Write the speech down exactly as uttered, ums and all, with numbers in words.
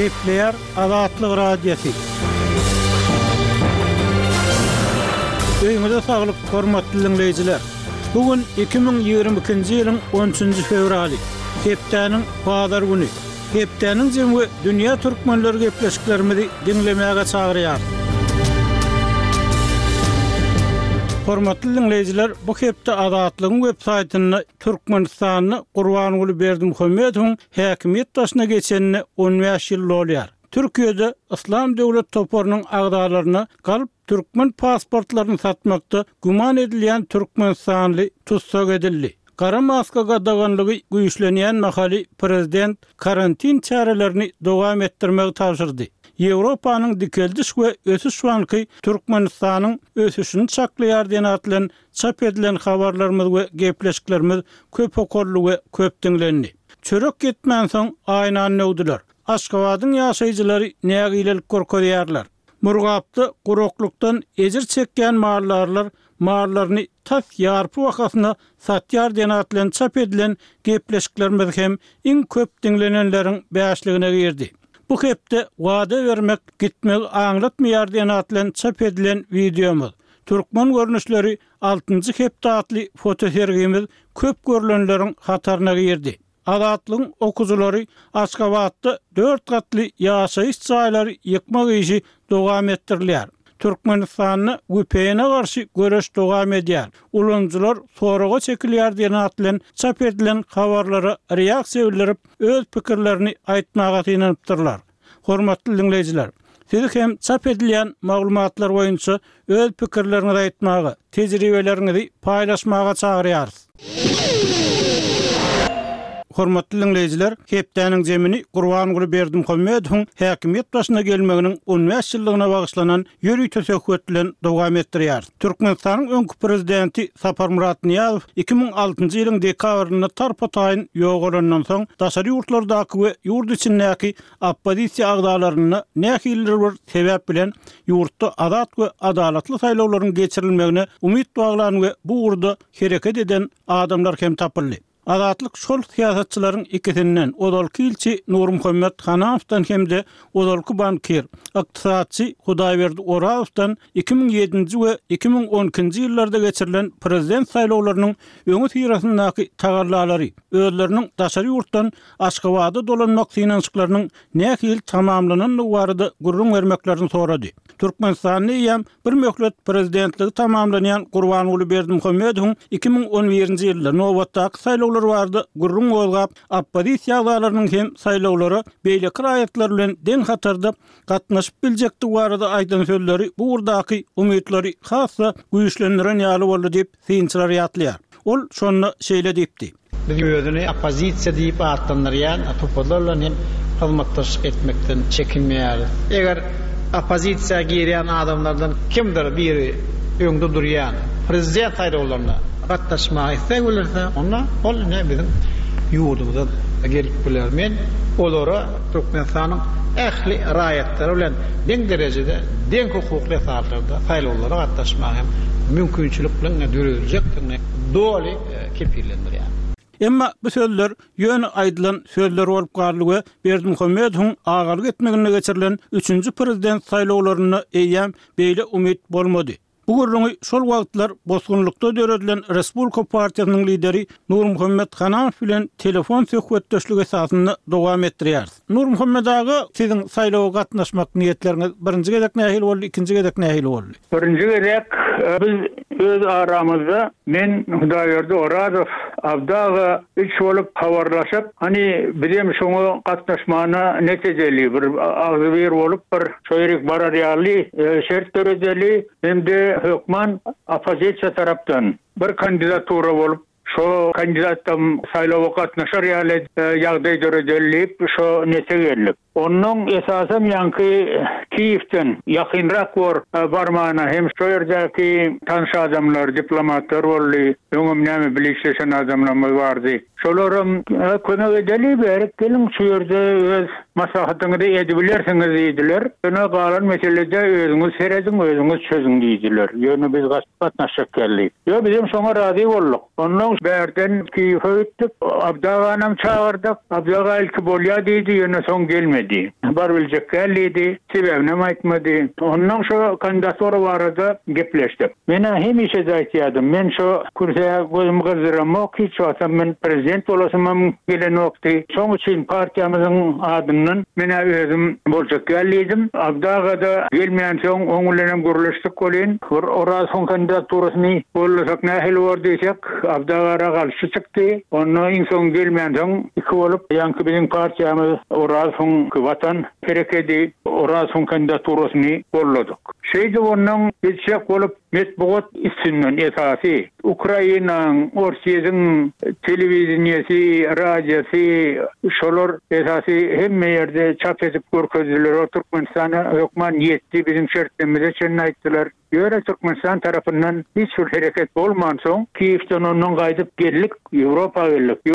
Kepler Azatlyk Radiosu. Öýüňize saglyk, hormatly dinleýijiler. Bugün iki bin ýygrimi ikinji ýylyň on üçünji fevraly, Hepdeniň Bazar güni. Hepdeniň jemgy dünýä türkmenleri gepleşiklerimizi dinlemäge çagyrýar. Hormatly dinleýijiler, bu hepde Azatlygyň websaýtyny Türkmenistanyny Gurbanuly Berdimuhammedowyň häkimiýet başyna geçenine on beş ýyl bolýar. Türkiýede İslam döwlet toparynyň agdalaryna galyp Türkmen pasportlaryny satmakda guman edilýän Türkmenistanly tutsak edildi. Kara maska gadaganlygy güýçlenýän mahali prezident karantin çarelerini dowam etdirmegi tapşyrdy. Ýewropanyň dikeldiş we ösüş banky Türkmenistanyň ösüşini çaklaýar diýen atlan çap edilen habarlarymyz we gepleşiklerimiz köp okurly we köp diňlendi. Çörek getmän soň aýnan nöwdiler. Aşgabatyň ýaşaýjylary nägilelik gorkodýarlar. Murgapdy guruklukdan ejir çekýän mallarlar mallaryny tas ýarpy wakatyna satýar diýen atlan çap edilen gepleşiklerimiz hem iň köp diňlenenleriň bäşligine girdi. Bu hepde wada bermek, gitmek aňlatmaýar diýen atlan çap edilen videomuz. Türkmen görnüşleri altynjy hepde atly fotosergimiz köp görülenleriň hataryna girdi. Azatlygyň okuzulary Aşgabatda dört gatly ýaşaýyş çaýlary ýykmak işi dowam etdirilýär. Türkmenistanyny güpeýine garşy göreş dowam edýär. Ulanjylar soraga çekilýär diýen atlan çap edilen habarlara reaksiýa bildirip öz pikirlerini aýtmaga tynanypdyrlar. Hormatly dinleýijiler, siz hem çap edilen maglumatlar boýunça öz pikirlerinizi aýtmaga, tejribelerinizi paýlaşmaga çagyrýarys. Hormatly dinleýijiler, Hepdeniň jemini Gurbanuly Berdimuhammedowyň häkimiýet başyna gelmeginiň on beş ýyllygyna bagyşlanan ýürüý töseküet bilen dowam etdirýär. Türkmenistanyň öňkü prezidenti Sapar Murat Niýazow iki bin altynjy ýylyň dekabryna tarpataýyn ýok bolandan soň daşary ýurtlardaky we ýurt içindäki oppozisiýa agdalaryny nähiller bir sebäp bilen ýurtda azat we adalatly saýlawlaryň geçirilmegine umyt baglan we bu urda hereket eden adamlar hem tapyldy. Azatlyk şol siýasatçylaryň ikisinden odalky ilçi Nurmuhammed Hanawdan hemde odalky bankier, ykdysaçy Hudaýberdi Orawdan iki bin ýedinji we iki bin on ikinji ýyllarda geçirilen prezident saýlawlarynyň öňü tirasyndaky tagarlalary, özleriniň daşary ýurtdan Aşgabada dolanmak synançyklarynyň nähil tamamlananyny barada gurrun bermeklerini sorady. Türkmenistanyň ýam bir möhlet prezidentligi tamamlanýan Gurbanuly Berdimuhammedowyň iki bin on birinji ýylda nowatdaky saýlaw vardı. Gurrun bolgap oppozisiýa agdalarynyň hem saýlawlary beýle kiraýatlar bilen den hatarda gatnaşyp biljekdi barada aýdan sözleri bu urdaky umytlary hassa güýçlendiren ýaly boldy diýip synçylar ýatlýar. Ol şonu şeýle diýipdi. Biz özüni oppozisiýa diýip atlanýan topalarla hem hyzmatdaşlyk etmekden çekinmeýär. Eger oppozisiýa girýän adamlardan kimdir biri öňde durýan prezident saýlawlaryna gatnaşmagy isteglerse onda ol ne bizim ýurdumyzda gelip biler. Men olara Türkmenistanyň ähli raýatlary bilen deň derejede deň hukukly saatlarda saýlawlara gatnaşmagy mümkinçilik bilen döreljekdigine doly kepillendirýär. Emma bu sözler ýöne aýdylan sözler bolup garly we Berdimuhammedowyň agalyk etmegine geçirilen üçünji prezident saýlawlaryna eýýäm beýle umyt bolmady. Bu gurrungy şol wagtlar bosgunlukda döredilen Respublika Partiýasynyň lideri Nurmuhammed Hanaw bilen telefon söhbetdeşligi esasyny dowam etdirýär. Nurmuhammed aga, siziň saýlawa gatnaşmak niýetleriniz birinji gezek nähil boldy, ikinji gezek nähil boldy? Birinji gezek biz öz aramyzda men Hudaýberdi Orazow abdaga üç bolup habarlaşyp, hani bilem şoňa gatnaşmana netejeli bir agzyr bolup bir şoýryk bararýarly şert derejeli hemde hökman oppozisiýa tarapdan bir kandidatura bolup şo kandidatym saýlawa gatnaşar ýaly ýagdaý derejeli şo netegellik. Onun esasım yankı Kiev'ten yakınrak var barmağına hem şöyle tanış adamlar, diplomatlar varlı, öngüm nemi bileşleşen adamlar vardı. şolaram kömek edeli berip gelin şu yerde öz maslahatyňyzy edibilersiňiz diýdiler. Şuna galan meselede özüňiz seredin, özüňiz çözüň diýdiler. Ýöne biz gatnaşyp geldik. Yo bizim şoňa razy bolduk. Ondan berden ki höýtdik, Abdaganam çağırdık. Abdaga ilki bolýa diýdi, ýöne soň gelmedi. Bar biljek geldi, sebäbini aýtmady. Ondan şu kandidatura barada gepleşdik. Mena hemişe zaýtýadym. Men şu kursa gözüm gızdıramok, hiç olsam men prezident olasam gelen okdy. Şoň üçin partiyamyzyň adından mena özüm boljak geldim. Abdagada gelmeýän soň oňulenem gürleşdik bolýan. Oraz soň kandidaturasyny bollasak nähil bor diýsek, Abdagara garşy çykdy. Ondan soň gelmeýän soň iki bolup ýanky biziň partiyamyz oraz soň Watan Hareketi oraz soň kandidaturasyny bolladyk. Şeýde ondan geçek bolup Metbuat isminden esasy Ukrainaň, Orsiýanyň telewizionyasy, radiosi, şolar esasy hemme ýerde çap edip görkezdiler. Türkmenistana hökman ýetdi bizim şertlerimize çenli aýtdylar. Ýöne Türkmenistan tarapyndan hiç bir hereket bolman soň Kiýewden onuň gaýdyp geldik, Ýewropa geldik.